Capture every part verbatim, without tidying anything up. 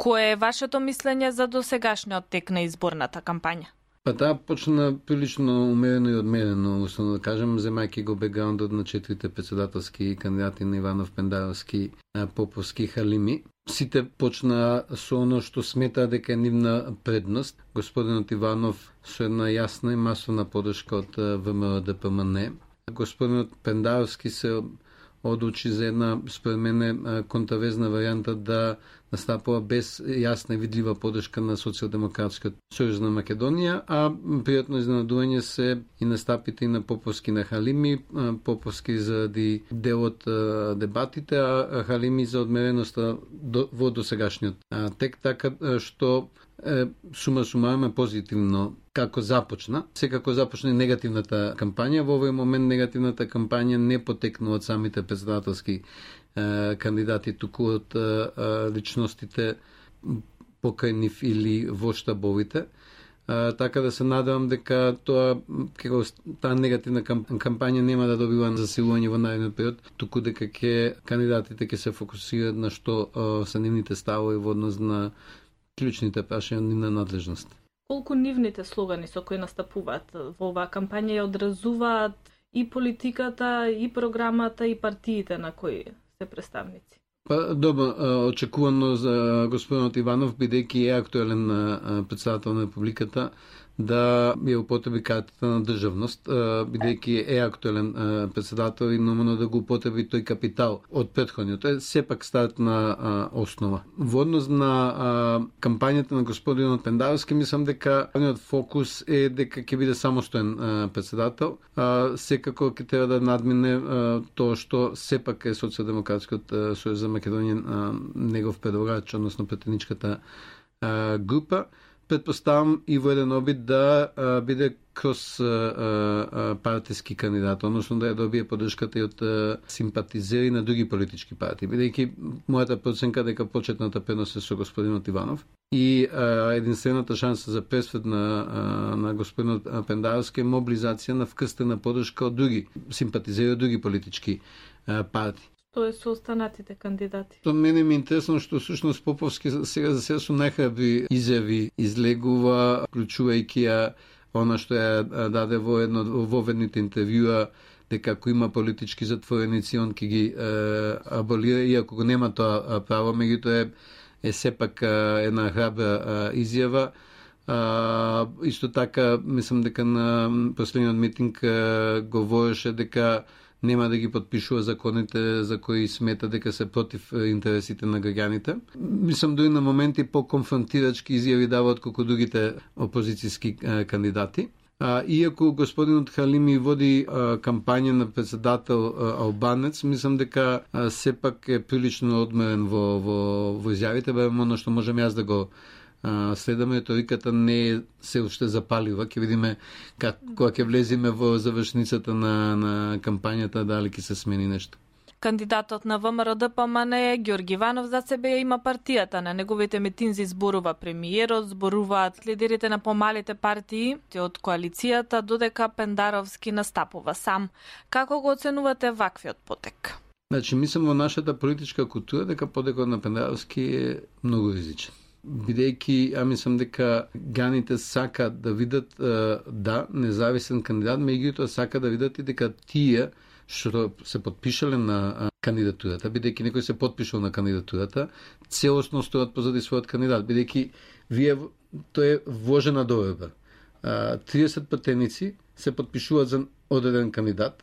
Кое е вашето мислење за досегашниот тек на изборната кампања? Па таа почна прилично умерено и одмерено, условно да кажем, земајќи го бекграундот на четирите председателски кандидати на Иванов, Пендаровски, Поповски, Халими. Сите почна со оно што смета дека е нивна предност. Господинот Иванов со една јасна и масовна подршка од ВМРО Д П М Н. Господинот Пендаровски се одлучи за една, според мене, контравезна варијанта да настапува без јасна и видлива подршка на Социјалдемократскиот сојуз на Македонија, а пријатно изненадување се и настапите и на Поповски на Халими, Поповски заради дел од дебатите, а Халими за одмереноста во досегашниот тек, така што е, сума сумарум е позитивно како започна. Секако започна негативната кампања. Во овој момент негативната кампања не потекнува од самите председателски е, кандидати, туку од е, личностите покрај нив или во штабовите. Е, така да се надевам дека тоа како таа негативна кампања нема да добива засилување во наредниот период, туку дека ќе кандидатите ќе се фокусираат на што е, се нивните ставови во однос на клучните прашања на надлежност. Колку нивните слогани со кои настапуваат во оваа кампања ја одразуваат и политиката, и програмата, и партиите на кои се представници? Па, добро, очекувано за господинот Иванов, бидејќи е актуелен председател на Републиката, да ја употреби картата на државност, бидејќи е актуелен председател и нормално да го употреби тој капитал од претходниот. Е сепак стартна основа. Во однос на кампањата на господинот Пендаровски, мислам дека главниот фокус е дека ќе биде самостоен председател. Секако ќе треба да надмине тоа што сепак е Социјалдемократскиот сојуз за Македонија негов предлагач, односно претеничката група. Предпоставам и во еден обид да а, биде крос а, а, партиски кандидат, односно да ја добие поддршката и од а, симпатизери на други политички партии, бидејќи мојата проценка дека почетната предност е со господинот Иванов и а, единствената шанса за пресвет на, а, на господинот Пендаровски е мобилизација на вкрстена поддршка од други симпатизери од други политички а, партии. Тоа е со останатите кандидати. Тоа мене ми е интересно што всушност Поповски сега за сега со најхрабри изјави излегува, вклучувајќи ја она што ја даде во едно во ведните интервјуа, дека ако има политички затвореници, он ќе ги е, аболира, иако го нема тоа право, меѓутоа е, е сепак е, една храбра е, изјава. А, исто така, мислам дека на последниот митинг е, говореше дека нема да ги подпишува законите за кои смета дека се против интересите на граѓаните. Мислам дури на моменти по-конфронтирачки изјави дава отколку другите опозицијски кандидати. А, иако господинот Халими води а, кампања на председател а, албанец, мислам дека а, сепак е прилично одмерен во, во, во изјавите, барем оно што можам јас да го следаме, риториката не е се уште запалива. Ќе видиме как, кога ќе влеземе во завршницата на, на кампањата, дали ќе се смени нешто. Кандидатот на В М Р Д П М Н Ѓорги Иванов за себе ја има партијата. На неговите митинзи зборува премиерот, зборуваат лидерите на помалите партии од коалицијата, додека Пендаровски настапува сам. Како го оценувате ваквиот потек? Значи, мислам во нашата политичка култура дека потекот на Пендаровски е многу ризичен. Бидејќи, ја мислам дека граните сакаат да видат да, независен кандидат, меѓутоа сака да видат и дека тие што се подпишале на кандидатурата, бидејќи некој се подпишал на кандидатурата, целосно стојат позади својот кандидат, бидејќи вие тоа е вложена доверба. триесет пратеници се подпишуваат за одреден кандидат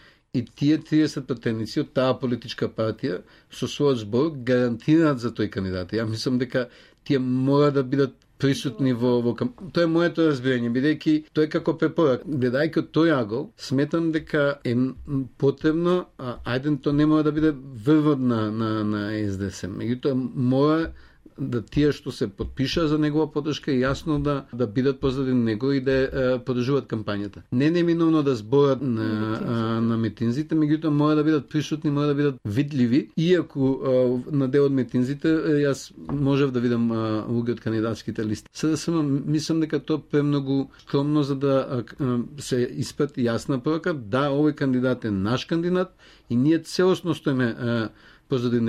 и тие триесет пратеници од таа политичка партија со својот збор гарантираат за тој кандидат. Ја мислам дека тие мора да бидат присутни во, во тоа е моето разбирање, бидејќи тоа е како препорак. Гледајќи од тој агол, сметам дека е потребно, а, ајде тоа не мора да биде врвот на, на, на С Д С, меѓутоа мора да тие што се подпиша за негова поддршка јасно да да бидат позади него и да е, поддржуваат кампањата. Не неминовно да зборат на а, на митинзите, меѓутоа мора да бидат присутни, мора да бидат видливи, иако а, на дел од митинзите јас можев да видам луѓе од кандидатските листи. Сега сам мислам дека тоа премногу скромно за да а, се испрати јасна порака, да, овој кандидат е наш кандидат и ние целосно стоиме а, позади него.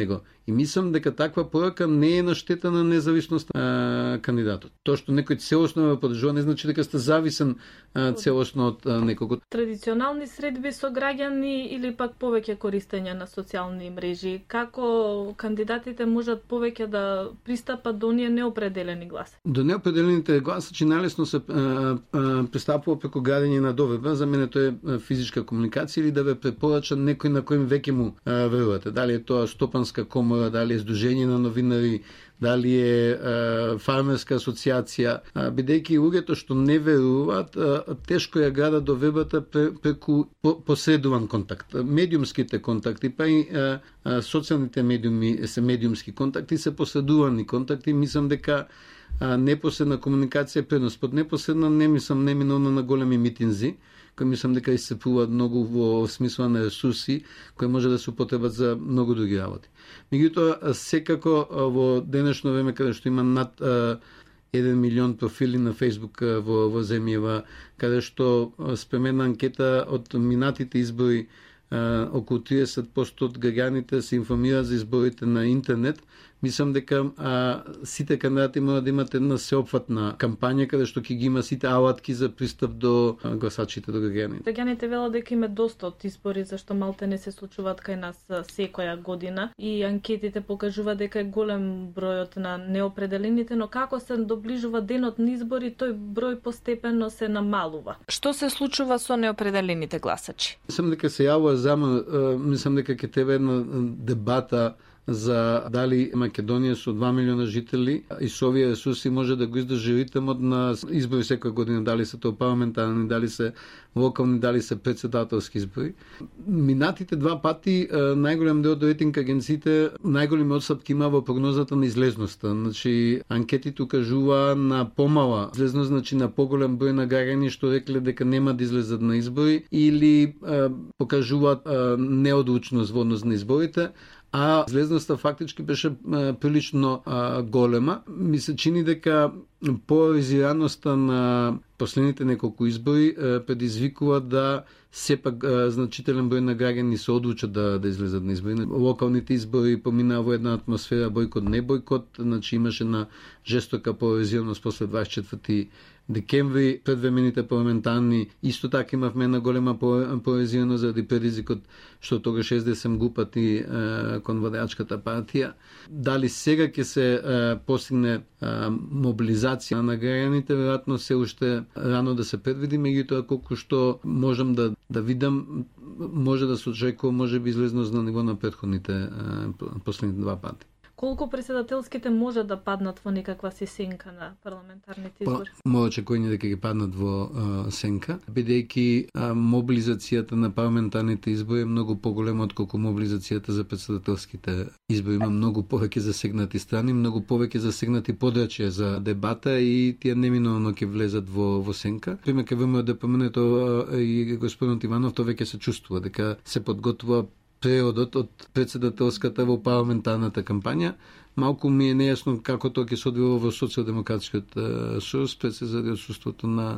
И мислам дека таква порака не е на штета на независност на кандидатот. Тоа што некој целосно ве поддржува не значи дека сте зависен а, целосно од а, некого. Традиционални средби со граѓани или пак повеќе користење на социјални мрежи? Како кандидатите можат повеќе да пристапат до оние неопределени гласаči? До неопределените гласачи најлесно се а, а, пристапува преку градење на довеба. За мене тоа е физичка комуникација или да ве препорача некој на кој веќе му а, верувате. Дали е тоа Стопанска комора, дали е Сдружение на новинари, дали е, е фармерска асоциација, бидејќи луѓето што не веруваат, е, тешко ја градат до вебата преку посредуван контакт. Медиумските контакти, па и е, е, социјалните медиуми се медиумски контакти, се посредувани контакти. Мислам дека а, непосредна комуникација е предност. Под непосредна не мислам неминовно на големи митинзи, кои мислам дека исцепуваат многу во смисла на ресурси, кои може да се употребат за многу други работи. Меѓутоа, секако во денешно време, каде што има над а, еден милион профили на Facebook во, во земјава, каде што спремена анкета од минатите избори, а, околу триесет проценти од граѓаните се информираат за изборите на интернет, мислам дека а, сите кандидати мора да имат една сеопфатна кампања каде што ќе ги има сите алатки за пристап до а, гласачите, до граѓаните. Граѓаните велат дека има доста од избори зашто малте не се случуваат кај нас секоја година и анкетите покажуваат дека е голем бројот на неопределените, но како се доближува денот на избори, тој број постепено се намалува. Што се случува со неопределените гласачи? Мислам дека се јавува зама, мислам дека ќе треба една дебата за дали Македонија со два милиона жители и со овие ресурси може да го издржи ритмот на избори секоја година, дали се тоа парламентарни, дали се локални, дали се претседателски избори. Минатите два пати најголем дел од рейтинг агенциите најголеми отстапки има во прогнозата на излезноста. Значи анкетите укажува на помала излезност, значи на поголем број на граѓани што рекле дека нема да излезат на избори или е, покажуваат е, неодлучност во однос на изборите, а излезноста фактички беше а, прилично а, голема. Ми се чини дека поларизираноста на последните неколку избори а, предизвикува да сепак а, значителен број на граѓани се одлучат да, да излезат на избори. Локалните избори поминаа во една атмосфера бојкот, не бојкот, значи имаше на жестока поларизираност после дваесет и четврти декември, предвремените парламентарни, исто така имавме една голема поларизираност заради предизвикот што тогаш Ес Де Ес Ем глупати е, кон владеачката партија. Дали сега ќе се е, постигне е, мобилизација на граѓаните, веројатно се уште рано да се предвиди, меѓутоа колку што можам да да видам, може да се очекува можеби излезност на ниво на претходните е, последните два пати. Колку претседателските може да паднат во некаква си сенка на парламентарните избори? Па, може очекување дека ќе паднат во а, сенка, бидејќи а, мобилизацијата на парламентарните избори е многу поголема отколку мобилизацијата за претседателските избори. Има многу повеќе засегнати страни, многу повеќе засегнати подрачја за дебата и тие неминовно ќе влезат во во сенка. Пример ќе време да помене тоа и господинот Иванов, тоа веќе се чувствува дека се подготвува преодот од претседателската во парламентарната кампања. Малку ми е нејасно како тоа ќе се одвива во социјалдемократскиот сојуз, пред се заради отсуството на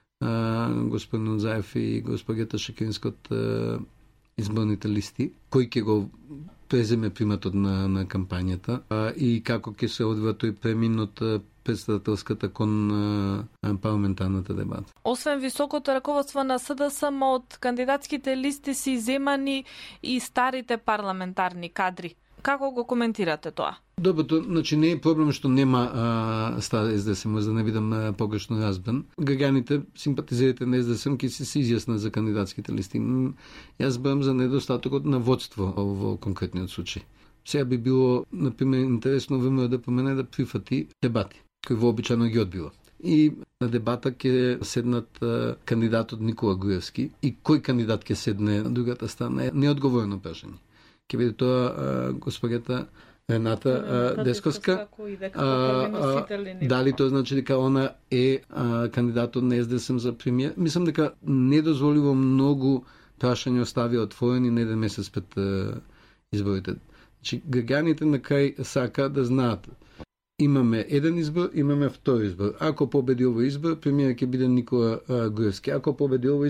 а, господин Заев и госпогата Шекеринска од изборните листи, кој ќе го преземе приматот на, на кампањата а, и како ќе се одвива тој премин од претседателската кон а, парламентарната дебата. Освен високото раководство на Ес Де Ес Ем, од кандидатските листи се иземани и старите парламентарни кадри. Како го коментирате тоа? Добро, то, значи не е проблем што нема а, стар Ес Де Ес Ем, за да не бидам а, погрешно разбран. Граѓаните, симпатизерите на Ес Де Ес Ем ќе се се изјаснат за кандидатските листи. Јас барам за недостатокот на водство во конкретниот случај. Сега би било, например, интересно ВМРО да помене да прифати дебати, кои вообичаено ги одбива. И на дебата ќе седнат а, кандидатот Никола Груевски и кој кандидат ќе седне на другата страна е неодговорено прашање. Ќе биде тоа а, госпогата Рената а, Десковска. А, а, дали тоа значи дека она е а, кандидатот на Ес Де Ес Ем за премиер? Мислам дека недозволиво многу прашања остави отворени на еден месец пред а, изборите. Значи, граѓаните на крај сака да знаат. Имаме еден избор, имаме втори избор. Ако победи овој избор, премиер ќе биде Никола а, Груевски. Ако победи овој избор,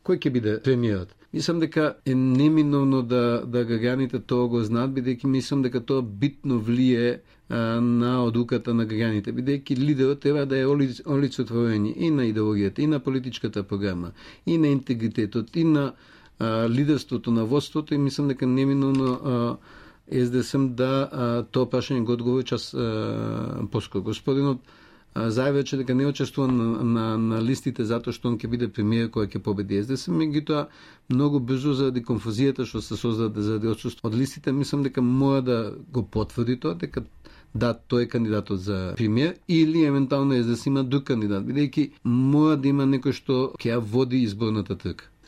кој ќе биде премиерот. Мислам дека е неминовно да да граѓаните тоа го знаат, бидејќи мислам дека тоа битно влие а, на одлуката на граѓаните, бидејќи лидерот треба да е олицетворење и на идеологијата, и на политичката програма, и на интегритетот, и на а, лидерството на водството, и мислам дека неминовно а, СДСМ да а, тоа прашање го одговори час а, поскоро. Господинот зајавил че дека не учествува на, на, на листите затоа што он ќе биде премиер кој ќе победи СДСМ, меѓутоа многу брзо заради конфузијата што се создаде заради отсуство од листите, мислам дека мора да го потврди тоа, дека да, тој е кандидатот за премиер или евентуално СДСМ има друг кандидат, бидејќи мора да има некој што ќе ја води изборната трка.